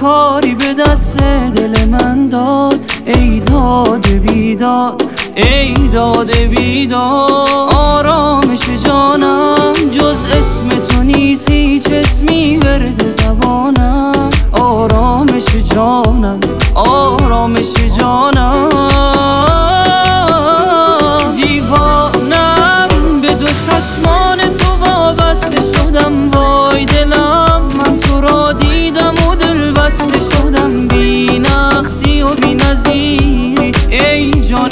کاری به دست دل من داد، ای داد بیداد، ای داد بیداد. آرامش جانم جز اسم تو نیست، هیچ اسمی ورد زبانم. آرامش جانم، آرامش جانم. دیوانم به دو چشمان تو وابسته شدم، وای دلم من تو را دیدم و دل بسته شدم. بی نقصی و بی نظیری ای جان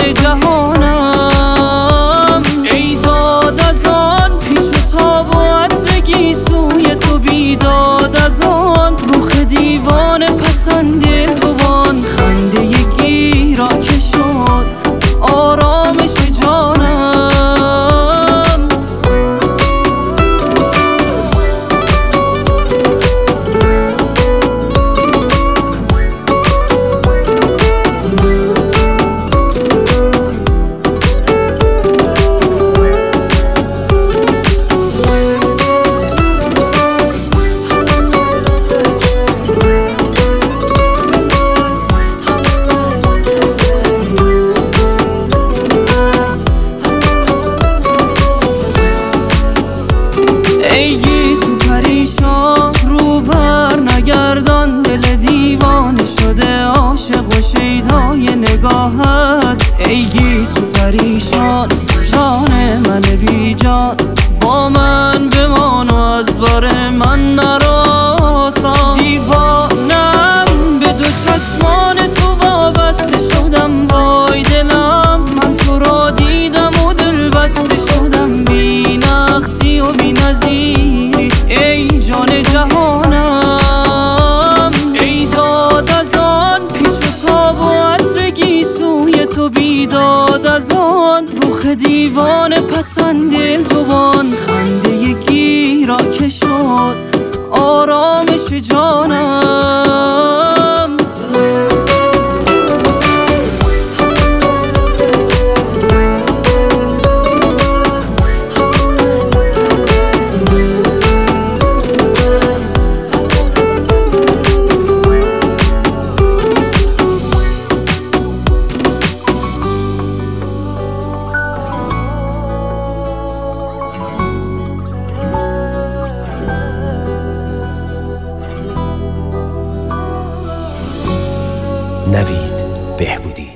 جهانم، ای داد از آن پیچ و تاب و عطر گیسوی تو، بیداد از آن رخ دیوانه پسند التوان. خنده گیرا که شد آرامش جانم. ای گیسو پریشان رو بر نگردان، دل دیوانه شده عاشق و شیدای نگاهت. ای گیسو پریشان جان من بی جان، با من بمان و از بار من نراسان. دیوانم به دو چشمان تو وابسته شدم، وای دلم من تو را دیدم و دل بسته شدم. بی نقصی و بی نظیری ای جان جهانم، ای داد از آن پیچ و تاب و عطر گیسوی تو، بیداد از آن رخ دیوانه پسند التوان. خنده گیرا که شد آرامش جانم. نوید بهبودی.